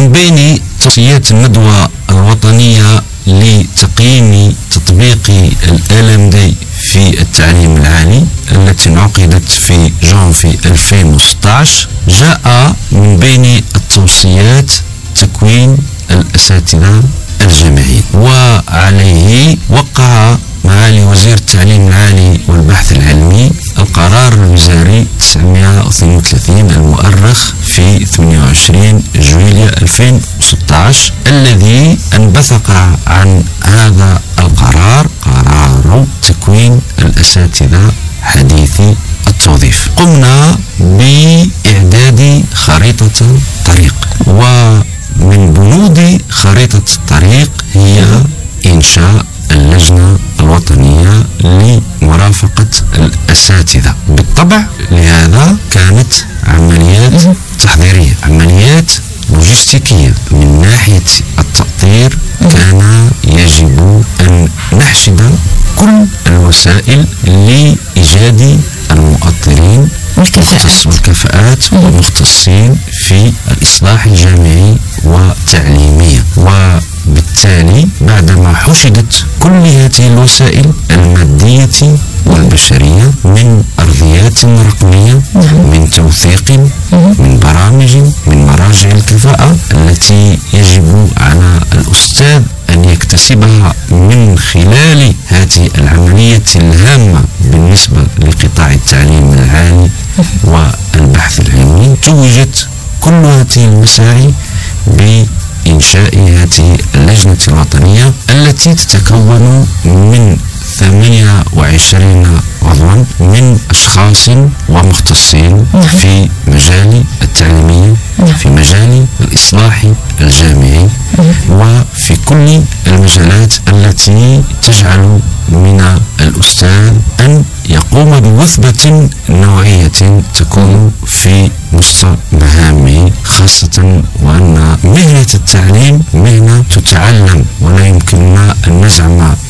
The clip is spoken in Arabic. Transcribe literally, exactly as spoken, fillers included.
من بين توصيات الندوة الوطنية لتقييم تطبيق ال إل إم دي في التعليم العالي التي انعقدت في جانفي ألفين وستة عشر، جاء من بين التوصيات تكوين الأساتذة الجامعيين، وعليه وقع معالي وزير التعليم العالي والبحث العلمي القرار الوزاري تسعمائة واثنين وثلاثين المؤرخ في ثمانية وعشرين جويلية ألفين وستة عشر، الذي انبثق عن هذا القرار قرار تكوين الأساتذة حديثي التوظيف. قمنا بإعداد خريطة طريق، ومن بنود خريطة الطريق هي إنشاء اللجنة الوطنية لمرافقة الأساتذة. بالطبع لهذا كانت عمليات تحضيرية، عمليات لوجستيكية. من ناحية التأطير كان يجب أن نحشد كل الوسائل لإيجاد المؤطرين والكفاءات والكفاءات والمختصين في الإصلاح الجامعي والتعليمية. وبالتالي بعدما حشدت كل هذه الوسائل المادية والبشرية من أرضيات رقمية، من توثيق، من برامج، من مراجع الكفاءة التي يجب على الأستاذ أن يكتسبها من خلال هذه العملية الهامة بالنسبة لقطاع التعليم العالي والبحث العلمي، توجت كل هذه المساعي بإنشاء هذه اللجنة الوطنية التي تتكون من ثمانية وعشرين عضوا من أشخاص ومختصين في مجال التعليمية، في مجال الإصلاح الجامعي، وفي كل المجالات التي تجعل من الأستاذ أن يقوم بوثبة نوعية تكون في مستوى مهامه، خاصة وأن مهنة التعليم مهنة تتعلم، ولا يمكننا أن نزعم